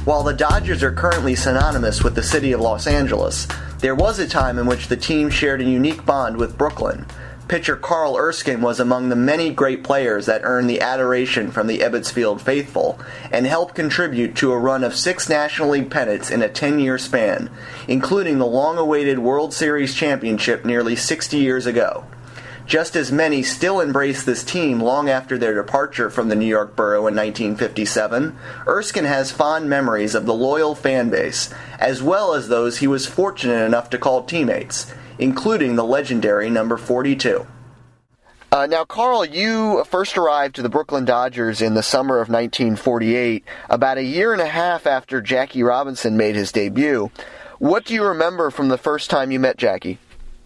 While the Dodgers are currently synonymous with the city of Los Angeles, there was a time in which the team shared a unique bond with Brooklyn. Pitcher Carl Erskine was among the many great players that earned the adoration from the Ebbets Field faithful and helped contribute to a run of 6 National League pennants in a 10-year span, including the long-awaited World Series championship nearly 60 years ago. Just as many still embrace this team long after their departure from the New York borough in 1957, Erskine has fond memories of the loyal fan base, as well as those he was fortunate enough to call teammates, including the legendary number 42. Now, Carl, you first arrived to the Brooklyn Dodgers in the summer of 1948, about a year and a half after Jackie Robinson made his debut. What do you remember from the first time you met Jackie?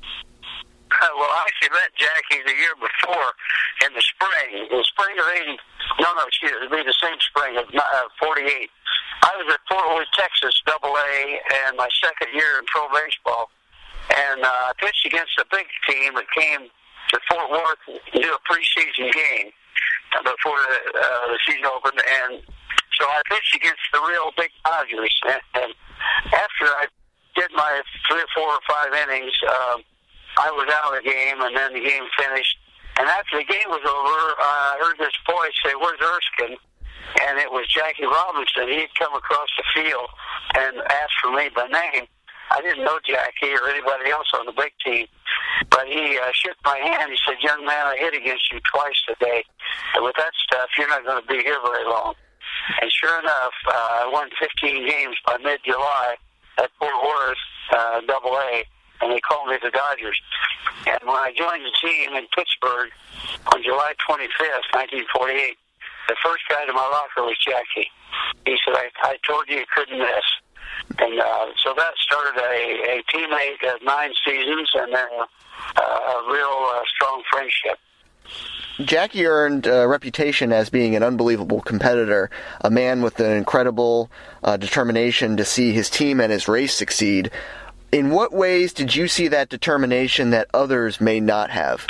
Well, I actually met Jackie the year before in the spring of 80. It would be the same spring of 48. I was at Fort Worth, Texas, AA, and my second year in pro baseball. And I pitched against a big team that came to Fort Worth to do a preseason game before the season opened. And so I pitched against the real big Dodgers. And after I did my 3 or 4 or 5 innings, I was out of the game, and then the game finished. And after the game was over, I heard this voice say, "Where's Erskine?" And it was Jackie Robinson. He'd come across the field and asked for me by name. I didn't know Jackie or anybody else on the big team, but he shook my hand. He said, "Young man, I hit against you twice today. And with that stuff, you're not going to be here very long." And sure enough, I won 15 games by mid-July at Fort Worth, AA. And they called me the Dodgers. And when I joined the team in Pittsburgh on July 25th, 1948, the first guy to my locker was Jackie. He said, I told you couldn't miss. And so that started a teammate of 9 seasons and then a real strong friendship. Jackie earned a reputation as being an unbelievable competitor, a man with an incredible determination to see his team and his race succeed. In what ways did you see that determination that others may not have?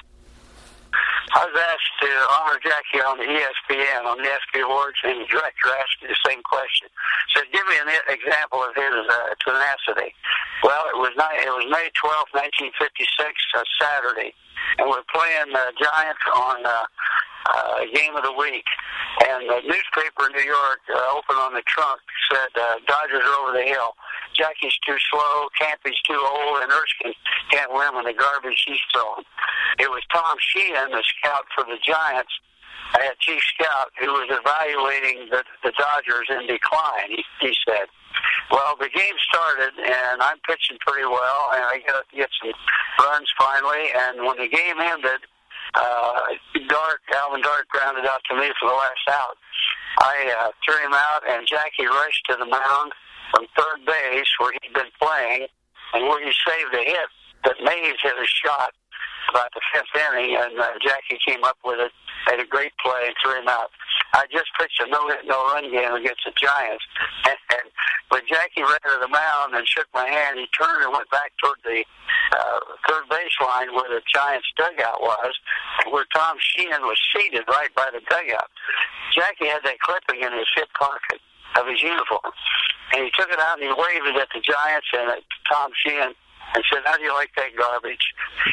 I was asked to honor Jackie on the ESPN, on the ESPN Awards, and the director asked me the same question. So give me an example of his tenacity. Well, it was May 12th, 1956, Saturday, and we're playing the Giants on game of the week. And the newspaper in New York, open on the trunk, said, "Dodgers are over the hill. Jackie's too slow, Campy's too old, and Erskine can't win with the garbage he's throwing." It was Tom Sheehan, the scout for the Giants, chief scout, who was evaluating the Dodgers in decline, he said. Well, the game started, and I'm pitching pretty well, and I get some runs finally, and when the game ended, Alvin Dark grounded out to me for the last out. I threw him out, and Jackie rushed to the mound from third base where he'd been playing, and where he saved a hit that Mays hit a shot about the 5th inning, and Jackie came up with it, made a great play, and threw him out. I just pitched a no-hit, no-run game against the Giants, and when Jackie ran to the mound and shook my hand, he turned and went back toward the third baseline where the Giants' dugout was, where Tom Sheehan was seated right by the dugout. Jackie had that clipping in his hip pocket of his uniform, and he took it out and he waved it at the Giants and at Tom Sheehan and said, "How do you like that garbage?"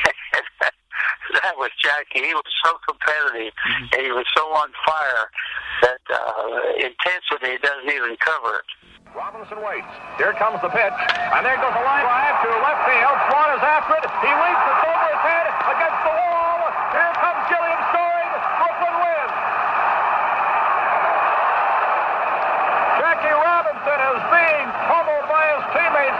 That was Jackie. He was so competitive, and he was so on fire that intensity doesn't even cover it. Robinson waits. Here comes the pitch, and there goes a line drive to left field. Swan is after it. He leaps. It's over his head against the wall. Here comes Gilliam scoring. Brooklyn wins. Jackie Robinson is being pummeled by his teammates.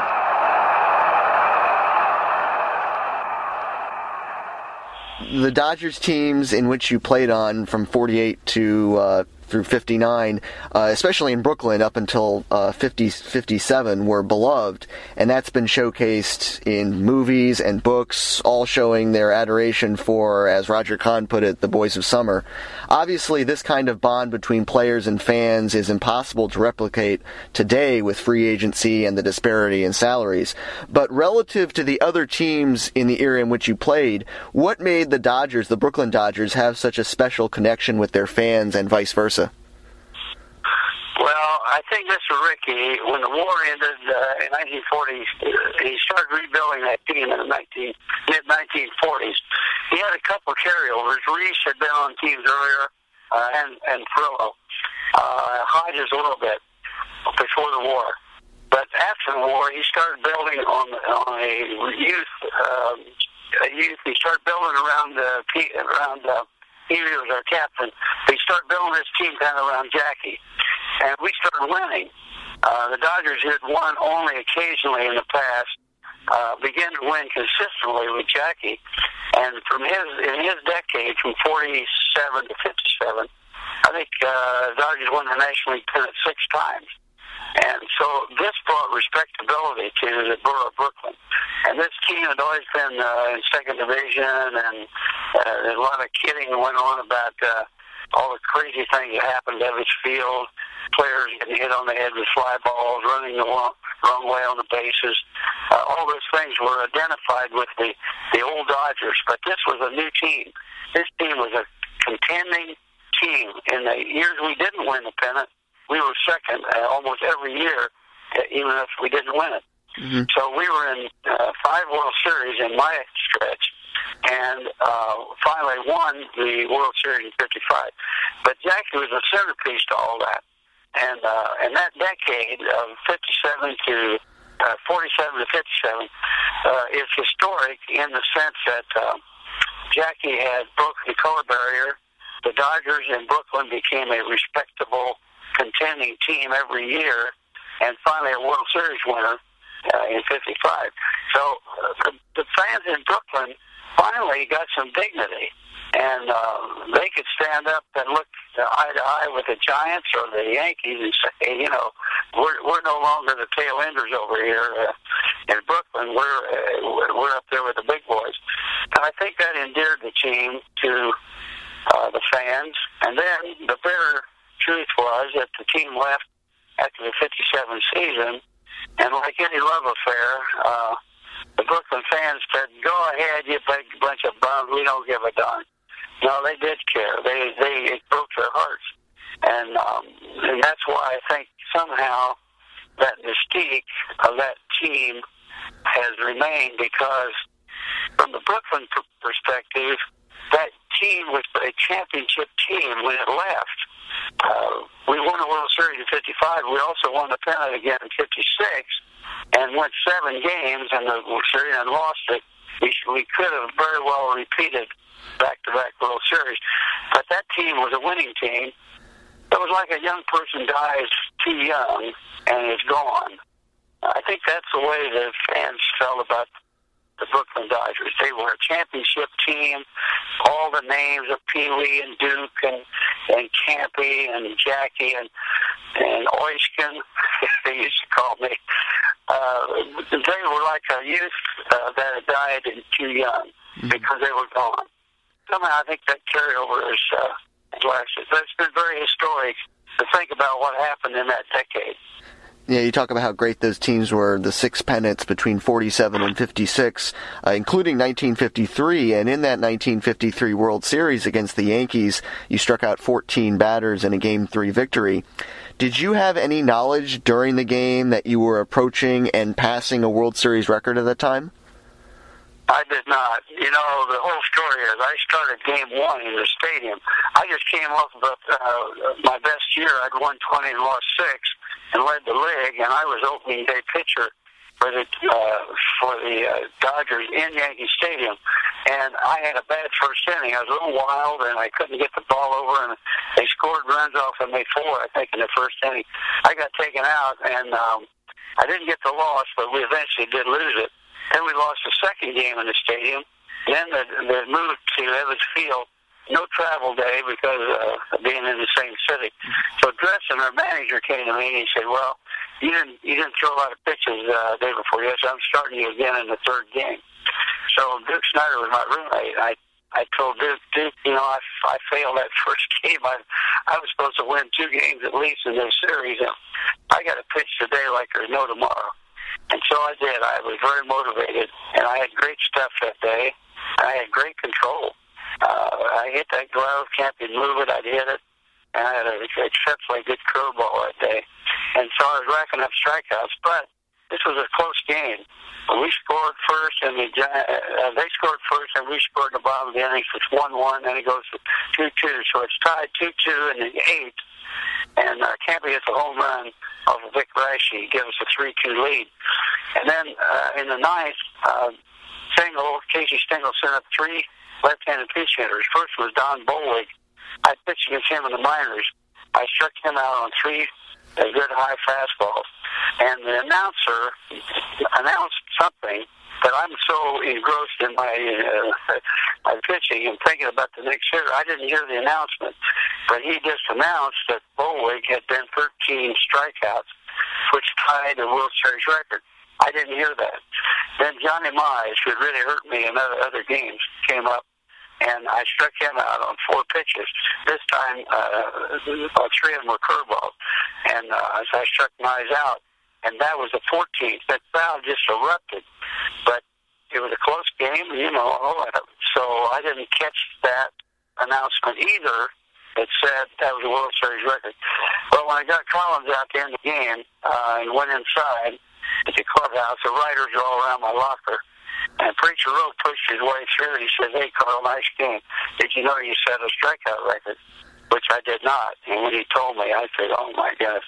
The Dodgers teams in which you played on from 48 to through 59, especially in Brooklyn up until 57, were beloved, and that's been showcased in movies and books, all showing their adoration for, as Roger Kahn put it, the boys of summer. Obviously, this kind of bond between players and fans is impossible to replicate today with free agency and the disparity in salaries. But relative to the other teams in the era in which you played, what made the Dodgers, the Brooklyn Dodgers, have such a special connection with their fans and vice versa? Well, I think Mr. Rickey, when the war ended in 1940, he started rebuilding that team in the mid-1940s. He had a couple of carryovers. Reese had been on teams earlier, and Perillo. Hodges a little bit before the war. But after the war, he started building on a youth. He started building around he was our captain. He started building his team kind of around Jackie, and we started winning. The Dodgers had won only occasionally in the past. Began to win consistently with Jackie, and in his decade, from 47 to 57, I think Dodgers won the National League pennant 6 times. And so this brought respectability to the borough of Brooklyn. And this team had always been in second division, and a lot of kidding went on about all the crazy things that happened at Evans Field, players getting hit on the head with fly balls, running the wrong way on the bases. All those things were identified with the old Dodgers, but this was a new team. This team was a contending team. In the years we didn't win the pennant, we were second almost every year, even if we didn't win it. Mm-hmm. So we were in 5 World Series in my stretch, and finally won the World Series in 55. But Jackie was a centerpiece to all that. And that decade of 47 to 47 to 57 is historic in the sense that Jackie had broken the color barrier. The Dodgers in Brooklyn became a respectable contending team every year, and finally a World Series winner in 55. So the fans in Brooklyn finally got some dignity, and they could stand up and look eye to eye with the Giants or the Yankees and say, we're no longer the tail enders over here in Brooklyn. We're up there with the big boys. And I think that endeared the team to the fans. And then the bitter truth was that the team left after the 57 season, and like any love affair, the Brooklyn fans said, "Go ahead, you big bunch of bums. We don't give a darn." No, they did care. It broke their hearts, and that's why I think somehow that mystique of that team has remained, because from the Brooklyn perspective, that team was a championship team when it left. We won the World Series in 55. We also won the pennant again in 56 and went 7 games in the World Series and lost it. We could have very well repeated back-to-back World Series. But that team was a winning team. It was like a young person dies too young and is gone. I think that's the way the fans felt about the Brooklyn Dodgers. They were a championship team. All the names of Pee Wee and Duke and Campy and Jackie and Oishkin, they used to call me. They were like a youth that had died too young because they were gone. Somehow I think that carryover is lasted. But it's been very historic to think about what happened in that decade. Yeah, you talk about how great those teams were, the 6 pennants between 47 and 56, including 1953. And in that 1953 World Series against the Yankees, you struck out 14 batters in a Game 3 victory. Did you have any knowledge during the game that you were approaching and passing a World Series record at that time? I did not. The whole story is I started Game 1 in the stadium. I just came off of my best year. I'd won 20 and lost 6 and led the league, and I was opening day pitcher for the Dodgers in Yankee Stadium. And I had a bad first inning. I was a little wild, and I couldn't get the ball over, and they scored runs off of me 4, I think, in the first inning. I got taken out, and I didn't get the loss, but we eventually did lose it. Then we lost the second game in the stadium. Then they moved to Evans Field. No travel day because of being in the same city. So Dresden, our manager, came to me and he said, "Well, you didn't throw a lot of pitches the day before. Yes, I'm starting you again in the 3rd game." So Duke Snyder was my roommate. I told Duke, I failed that first game. I was supposed to win 2 games at least in this series, and I got to pitch today like there's no tomorrow. And so I did. I was very motivated, and I had great stuff that day. I had great control. I hit that glove, can't move it, I'd hit it, and I had an exceptionally good curveball that day. and so I was racking up strikeouts. But this was a close game. We scored first, and they scored first, and we scored in the bottom of the innings. It's 1-1, and it goes to 2-2. So it's tied 2-2 in the eighth, and Campy hits a home run off of Vic Raschi, gives us a 3-2 lead. And then in the ninth, Casey Stengel sent up three left-handed pinch hitters. First was Don Bollig. I pitched against him in the minors. I struck him out on three good high fastballs. And the announcer announced something that I'm so engrossed in my pitching and thinking about the next hitter, I didn't hear the announcement. But he just announced that Bollig had been 13 strikeouts, which tied the World Series record. I didn't hear that. Then Johnny Mize, who had really hurt me in other games, came up, and I struck him out on 4 pitches. This time, 3 of them were curveballs. And so I struck Mize out, and that was the 14th. That crowd just erupted. But it was a close game, so I didn't catch that announcement either. It said that was a World Series record. Well, when I got Collins out to end the game and went inside at the clubhouse, the writers were all around my locker. And Preacher Rowe pushed his way through. He said, "Hey, Carl, nice game. Did you know you set a strikeout record?" Which I did not. And when he told me, I said, "Oh my gosh,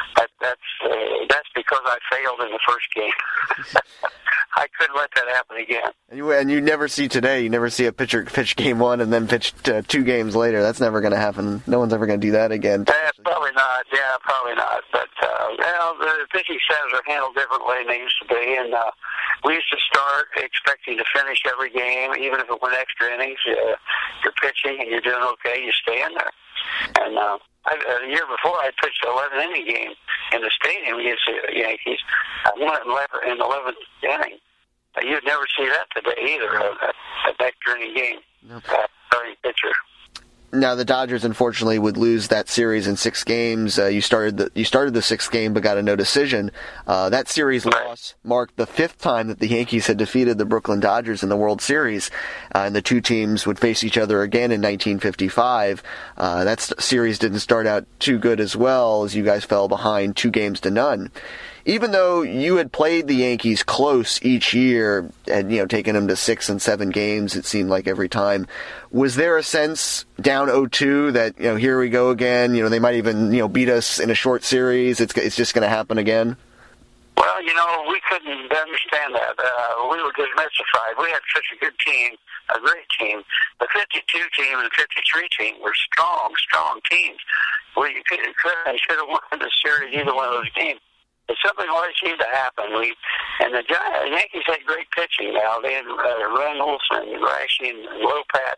that's because I failed in the first game." I couldn't let that happen again. And you never see today. You never see a pitcher pitch game 1 and then pitch 2 games later. That's never going to happen. No one's ever going to do that again. Probably not. Yeah, probably not. But the pitching status are handled differently than they used to be, and we used to start expecting to finish every game, even if it went extra innings. You're pitching and you're doing okay, you stay in there. And the year before, I pitched an 11-inning game in the stadium against the Yankees. I won it in the 11th inning. You'd never see that today either, a extra inning game. Nope. Starting pitcher. Now, the Dodgers, unfortunately, would lose that series in 6 games. You started the 6th game but got a no decision. That series loss marked the 5th time that the Yankees had defeated the Brooklyn Dodgers in the World Series, and the two teams would face each other again in 1955. That series didn't start out too good as well, as you guys fell behind 2-0. Even though you had played the Yankees close each year and, taken them to 6 and 7 games, it seemed like every time, was there a sense down 0-2 that, here we go again, they might even, beat us in a short series, it's just going to happen again? Well, we couldn't understand that. We were just mystified. We had such a good team, a great team. The 52 team and the 53 team were strong teams. We should have won the series, either one of those games. But something always seemed to happen. And the Yankees had great pitching now. They had Reynolds and Raschi and Lopat,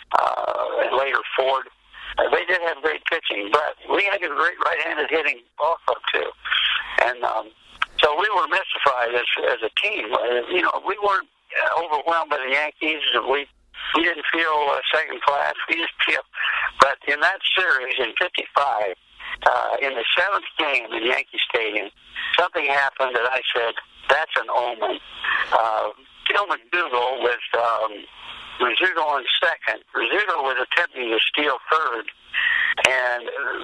and later Ford. They did have great pitching, but we had a great right-handed hitting also, too. And so we were mystified as a team. We weren't overwhelmed by the Yankees. We didn't feel second class. We just feel. But in that series in 55, in the 7th game in Yankee Stadium, something happened that I said, that's an omen. Gil McDougall with Rizzuto in second. Rizzuto was attempting to steal third, and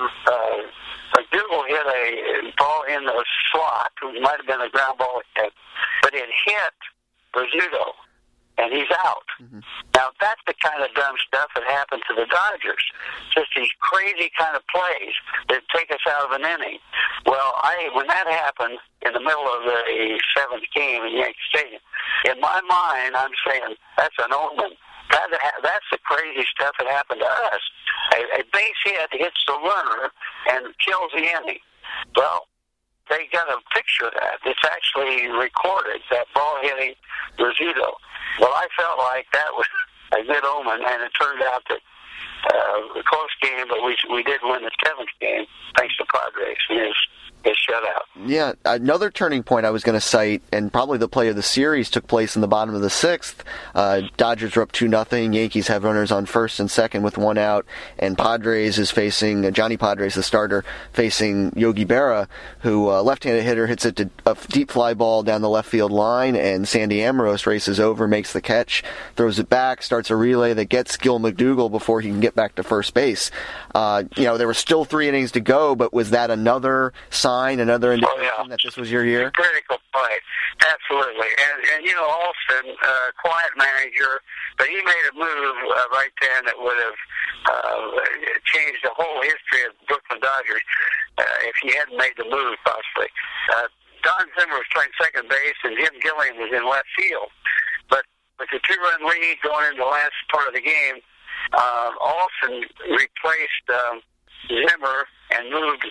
McDougall hit a ball in the slot. It might have been a ground ball hit, but it hit Rizzuto, and he's out. Mm-hmm. Now, that's the kind of dumb stuff that happened to the Dodgers. Just these crazy kind of plays that take us out of an inning. Well, when that happened in the middle of the 7th game in Yankee Stadium, in my mind, I'm saying, that's an omen. That's the crazy stuff that happened to us. A base hit hits the runner and kills the inning. Well, they got a picture of that. It's actually recorded, that ball hitting Rizzuto. Well, I felt like that was a good omen, and it turned out that a close game, but we did win the 7th game, thanks to Padres and his shutout. Yeah, another turning point I was going to cite, and probably the play of the series, took place in the bottom of the 6th. Dodgers are up 2-0. Yankees have runners on first and second with 1 out, and Padres is facing, Johnny Padres, the starter, facing Yogi Berra, who, left-handed hitter, hits it to a deep fly ball down the left field line, and Sandy Amoros races over, makes the catch, throws it back, starts a relay that gets Gil McDougall before he can get back to first base. There were still 3 innings to go, but was that another sign sign, another indication that this was your year? Critical play, absolutely. And you know, Alston, quiet manager, but he made a move right then that would have changed the whole history of the Brooklyn Dodgers if he hadn't made the move, possibly. Don Zimmer was playing second base, and Jim Gilliam was in left field. But with the 2-run lead going into the last part of the game, Alston replaced Zimmer and moved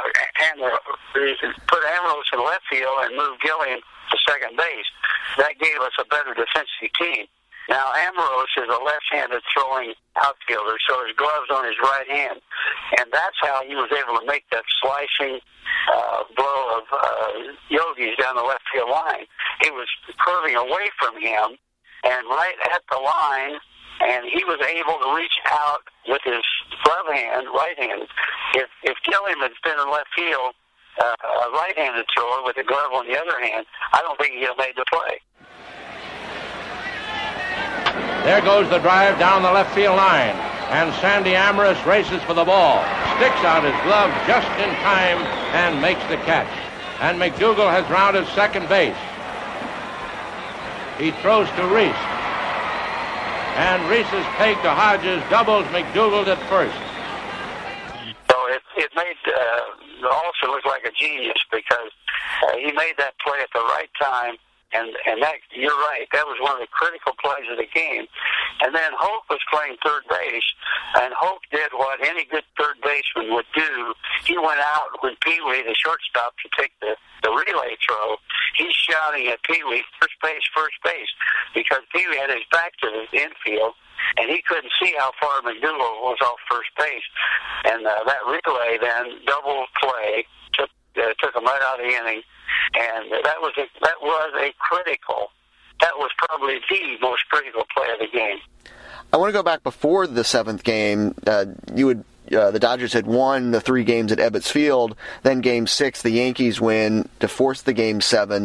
put Ambrose in left field and moved Gilliam to second base. That gave us a better defensive team. Now, Ambrose is a left-handed throwing outfielder, so his glove's on his right hand. And that's how he was able to make that slicing blow of Yogi's down the left field line. He was curving away from him and right at the line, and he was able to reach out with his glove hand, right hand. If Gilliam had been in left field, a right-handed thrower with a glove on the other hand, I don't think he'd have made the play. There goes the drive down the left field line, and Sandy Amorous races for the ball, sticks out his glove just in time and makes the catch. And McDougal has rounded second base. He throws to Reese, and Reese's peg to Hodges doubles McDougal at first. So it made Alston look like a genius because he made that play at the right time. And that, you're right, that was one of the critical plays of the game. And then Hoke was playing third base, and Hoke did what any good third baseman would do. He went out with Pee Wee, the shortstop, to take the relay throw. He's shouting at Pee Wee, first base, because Pee Wee had his back to the infield, and he couldn't see how far McDougal was off first base. And that relay then, double play, took him right out of the inning. And that was probably the most critical play of the game. I want to go back before the seventh game. The Dodgers had won the 3 games at Ebbets Field. Then Game 6, the Yankees win to force the Game 7.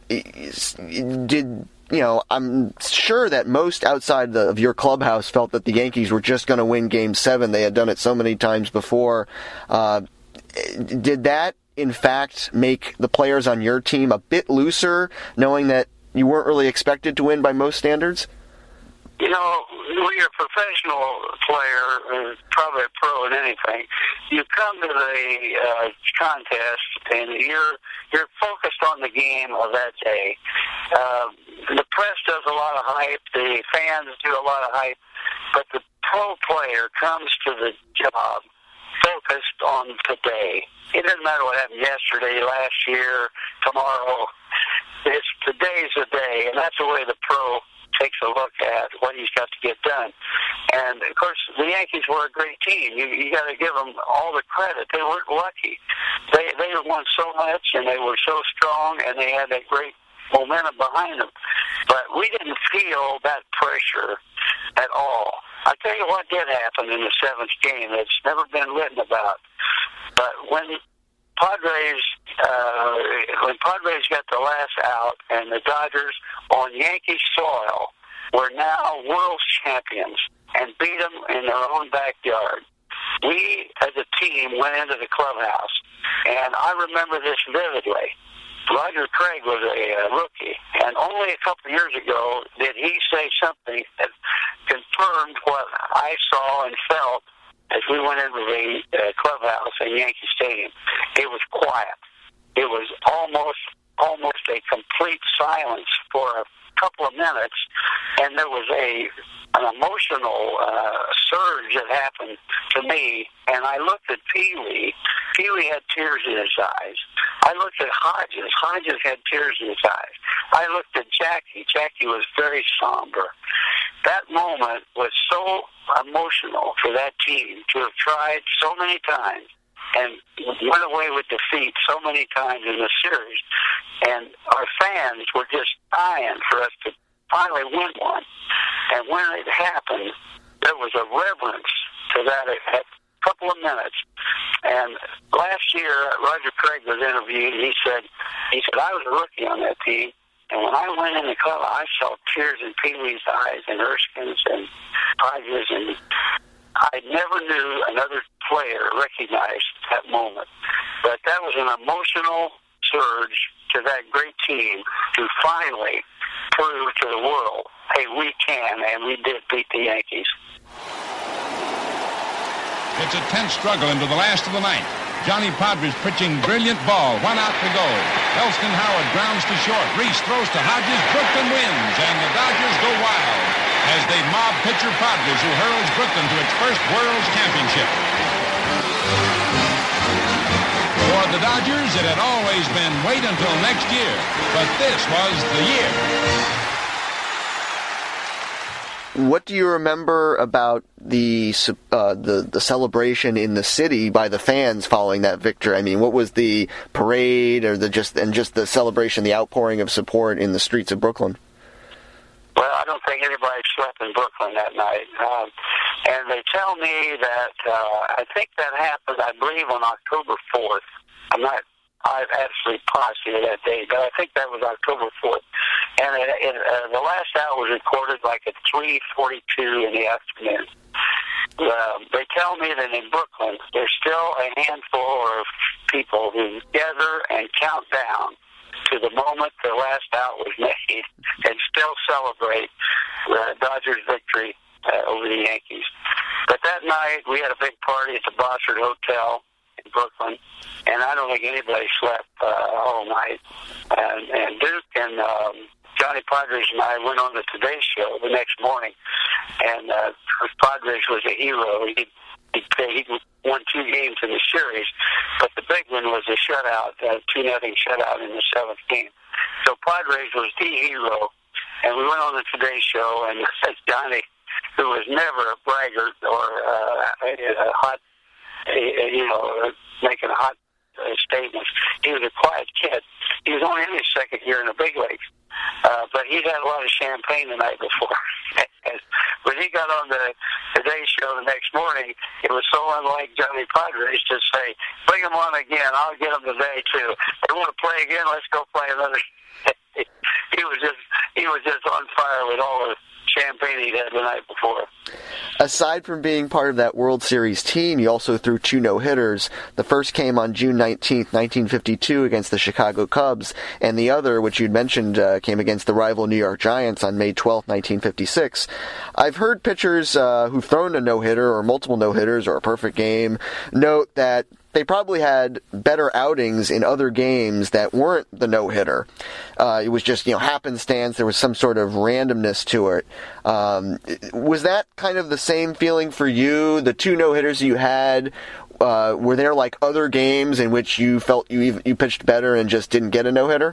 I'm sure that most outside of your clubhouse felt that the Yankees were just going to win Game 7. They had done it so many times before. Did that, in fact, make the players on your team a bit looser, knowing that you weren't really expected to win by most standards? You know, when you're a professional player, probably a pro in anything, you come to the contest and you're focused on the game of that day. The press does a lot of hype, the fans do a lot of hype, but the pro player comes to the job focused on today. It doesn't matter what happened yesterday, last year, tomorrow. It's today's the day, and that's the way the pro takes a look at what he's got to get done. And, of course, the Yankees were a great team. You got to give them all the credit. They weren't lucky. They won so much, and they were so strong, and they had that great momentum behind them. But we didn't feel that pressure at all. I'll tell you what did happen in the 7th game that's never been written about. But when Padres got the last out and the Dodgers on Yankee soil were now world champions and beat them in their own backyard, we as a team went into the clubhouse. And I remember this vividly. Roger Craig was a rookie, and only a couple of years ago did he say something that confirmed what I saw and felt as we went into the clubhouse at Yankee Stadium. It was quiet. It was almost a complete silence for a couple of minutes, and there was an emotional surge that happened to me, and I looked at Pee Wee. Pee Wee had tears in his eyes. I looked at Hodges. Hodges had tears in his eyes. I looked at Jackie. Jackie was very somber. That moment was so emotional for that team to have tried so many times and went away with defeat so many times in the series. And our fans were just dying for us to finally win one. And when it happened, there was a reverence to that at a couple of minutes. And last year, Roger Craig was interviewed, and he said, I was a rookie on that team, and when I went in the club, I saw tears in Pee Wee's eyes and Erskine's and Hodges, and I never knew another player recognized that moment. But that was an emotional surge to that great team to finally prove to the world, hey, we can, and we did beat the Yankees. It's a tense struggle into the last of the ninth. Johnny Podres pitching brilliant ball, 1 out to go. Elston Howard grounds to short. Reese throws to Hodges. Brooklyn wins, and the Dodgers go wild as they mob pitcher Podres, who hurls Brooklyn to its first World's Championship. For the Dodgers, it had always been wait until next year, but this was the year. What do you remember about the celebration in the city by the fans following that victory? I mean, what was the parade or just the celebration, the outpouring of support in the streets of Brooklyn? Well, I don't think anybody slept in Brooklyn that night. And they tell me that I think that happened, I believe, on October 4th. I'm absolutely positive that day, but I think that was October 4th. And the last out was recorded like at 3:42 in the afternoon. They tell me that in Brooklyn, there's still a handful of people who gather and count down to the moment the last out was made and still celebrate the Dodgers' victory over the Yankees. But that night, we had a big party at the Bossard Hotel in Brooklyn, and I don't think anybody slept all night. And Duke and Johnny Podres and I went on the Today Show the next morning, and Podres was a hero. He won 2 games in the series, but the big one was a shutout, 2-0 shutout in the 7th game. So Podres was the hero, and we went on the Today Show, and Johnny, who was never a braggart or a hot, making a hot statements. He was a quiet kid. He was only in his 2nd year in the big leagues, but he'd had a lot of champagne the night before. When he got on the Today Show the next morning, it was so unlike Johnny Podres to say, "Bring him on again. I'll get him today too. They want to play again. Let's go play another." He was just on fire with all the champagne he had the night before. Aside from being part of that World Series team, you also threw 2 no-hitters. The first came on June 19th, 1952 against the Chicago Cubs, and the other, which you'd mentioned, came against the rival New York Giants on May 12th, 1956. I've heard pitchers who've thrown a no-hitter or multiple no-hitters or a perfect game note that they probably had better outings in other games that weren't the no-hitter. It was just, happenstance. There was some sort of randomness to it. Was that kind of the same feeling for you? The 2 no-hitters you had, were there like other games in which you felt you pitched better and just didn't get a no-hitter?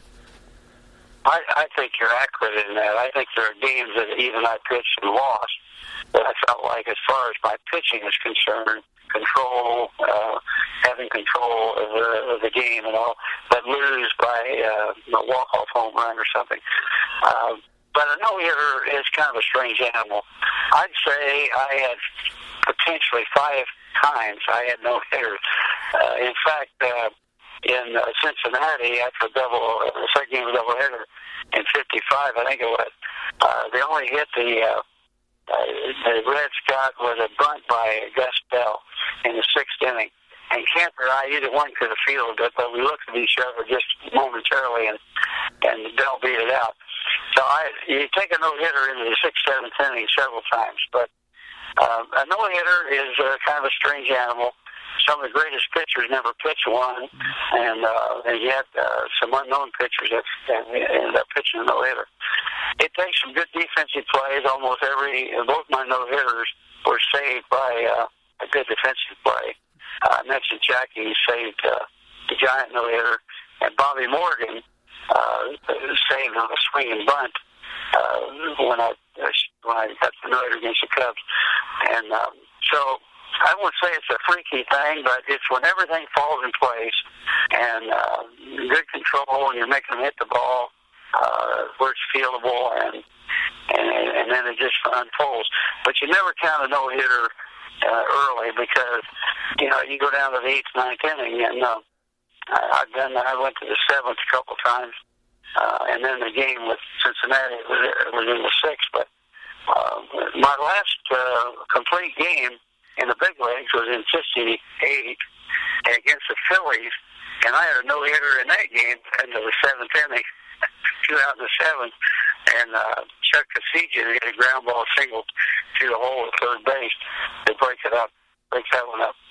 I think you're accurate in that. I think there are games that even I pitched and lost that I felt like, as far as my pitching is concerned, having control of the game and all, but lose by a walk-off home run or something. But a no-hitter is kind of a strange animal. I'd say I had potentially 5 times I had no-hitters. In fact, in Cincinnati, after the second game of doubleheader in 55, I think it was, they only hit the Reds got was a bunt by Gus Bell in the 6th inning. And Kemper and I, either one could have fielded it, but we looked at each other just momentarily, and Bell beat it out. So you take a no-hitter into the 6th, 7th inning several times, but a no-hitter is kind of a strange animal. Some of the greatest pitchers never pitch one, and yet some unknown pitchers that end up pitching a no-hitter. It takes some good defensive plays. Both my no-hitters were saved by a good defensive play. I mentioned Jackie saved the Giant no-hitter, and Bobby Morgan saved on a swinging bunt when I got the no-hitter against the Cubs. And so I won't say it's a freaky thing, but it's when everything falls in place and good control, and you're making them hit the ball where it's fieldable, and then it just unfolds. But you never count a no-hitter early, because you go down to the 8th, 9th inning, and I went to the 7th a couple times, and then the game with Cincinnati was in the 6th. But my last complete game in the big leagues was in 58, against the Phillies, and I had a no-hitter in that game into the seventh inning, 2007, and Chuck Kasijian hit a ground ball single to the hole at third base to break that one up.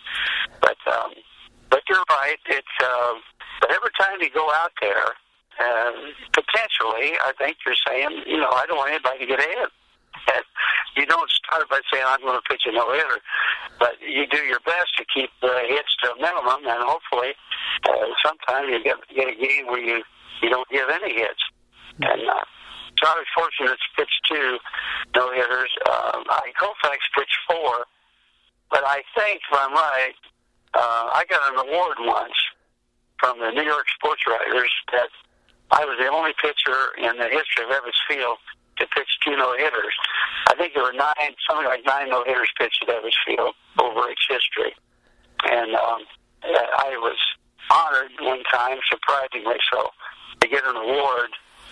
But you're right. It's but every time you go out there, potentially, I think you're saying, I don't want anybody to get ahead. And you don't start by saying, I'm going to pitch a no-hitter, but you do your best to keep the hits to a minimum, and hopefully sometimes you get a game where you don't give any hits. And so I was fortunate to pitch 2 no-hitters. Koufax pitched 4, but I think, if I'm right, I got an award once from the New York Sports Writers that I was the only pitcher in the history of Ebbets Field to pitch 2 no-hitters. I think there were something like 9 no-hitters pitched at Ebbets Field over its history. And I was honored one time, surprisingly so, to get an award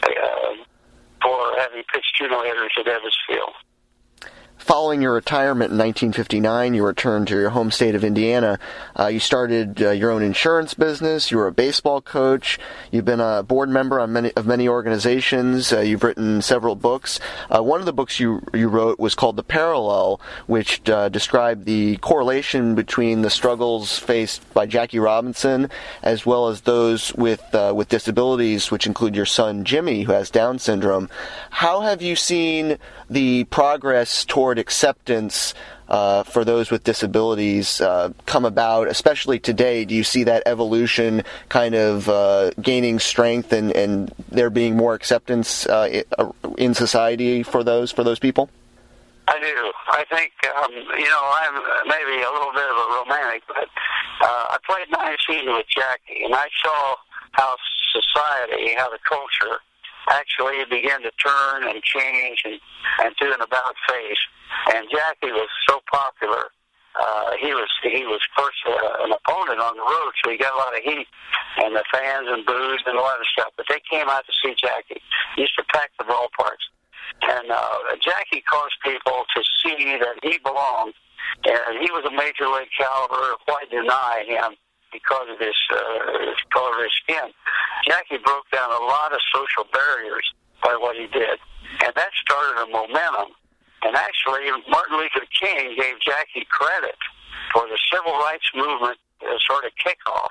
for having pitched 2 no-hitters at Ebbets Field. Following your retirement in 1959, you returned to your home state of Indiana. You started your own insurance business. You were a baseball coach. You've been a board member on many organizations. You've written several books. One of the books you wrote was called The Parallel, which described the correlation between the struggles faced by Jackie Robinson as well as those with disabilities, which include your son Jimmy, who has Down syndrome. How have you seen the progress toward acceptance for those with disabilities come about, especially today? Do you see that evolution kind of gaining strength and there being more acceptance in society for those people? I do. I think, I'm maybe a little bit of a romantic, but I played 9 seasons with Jackie, and I saw how society, how the culture actually began to turn and change and do an about face. And Jackie was so popular. He was first an opponent on the road, so he got a lot of heat and the fans and boos and a lot of stuff. But they came out to see Jackie. He used to pack the ballparks. And Jackie caused people to see that he belonged. And he was a major league caliber. Why deny him because of his color of his skin? Jackie broke down a lot of social barriers by what he did. And that started a momentum. And actually, Martin Luther King gave Jackie credit for the civil rights movement sort of kickoff.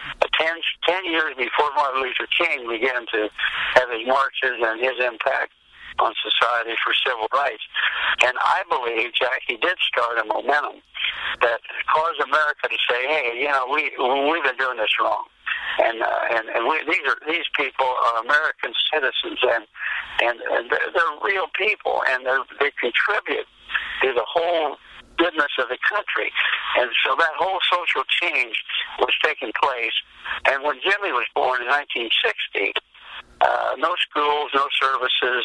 10 years before Martin Luther King began to have his marches and his impact on society for civil rights. And I believe Jackie did start a momentum that caused America to say, hey, we've been doing this wrong. And these people are American citizens, and they're real people, and they contribute to the whole goodness of the country. And so that whole social change was taking place. And when Jimmy was born in 1960, no schools, no services,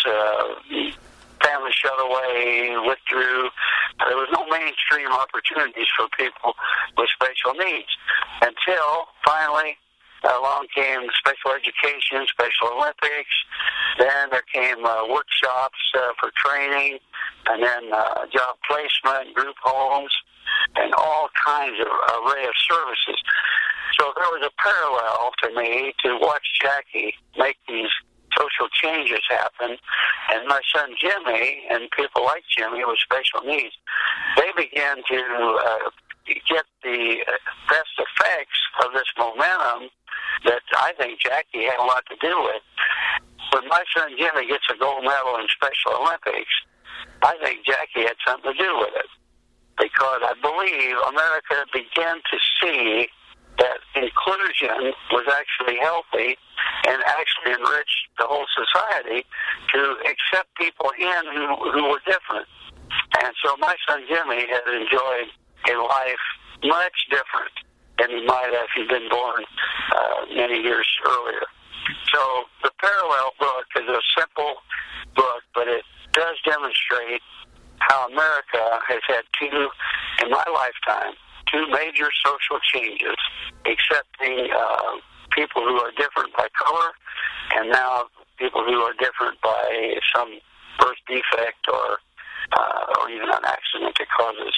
family shut away, withdrew. There was no mainstream opportunities for people with special needs until finally along came special education, Special Olympics. Then there came workshops for training, and then job placement, group homes, and all kinds of array of services. So there was a parallel to me to watch Jackie make these social changes happen, and my son Jimmy and people like Jimmy with special needs, they began to get the best effects of this momentum that I think Jackie had a lot to do with. When my son Jimmy gets a gold medal in Special Olympics, I think Jackie had something to do with it, because I believe America began to see that inclusion was actually healthy and actually enriched the whole society to accept people in who were different. And so my son Jimmy has enjoyed a life much different than he might have if he'd been born many years earlier. So the Parallel book is a simple book, but it does demonstrate how America has had in my lifetime, 2 major social changes, accepting people who are different by color, and now people who are different by some birth defect or even an accident that causes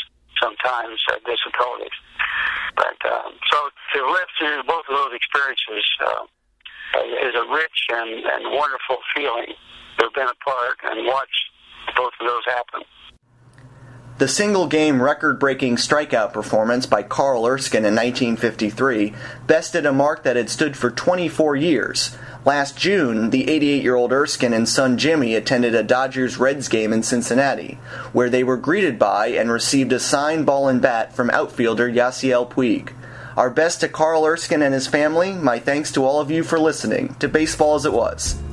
sometimes disabilities. But so to live through both of those experiences is a rich and wonderful feeling to have been a part and watched both of those happen. The single-game record-breaking strikeout performance by Carl Erskine in 1953 bested a mark that had stood for 24 years. Last June, the 88-year-old Erskine and son Jimmy attended a Dodgers-Reds game in Cincinnati, where they were greeted by and received a signed ball and bat from outfielder Yasiel Puig. Our best to Carl Erskine and his family. My thanks to all of you for listening to Baseball as It Was.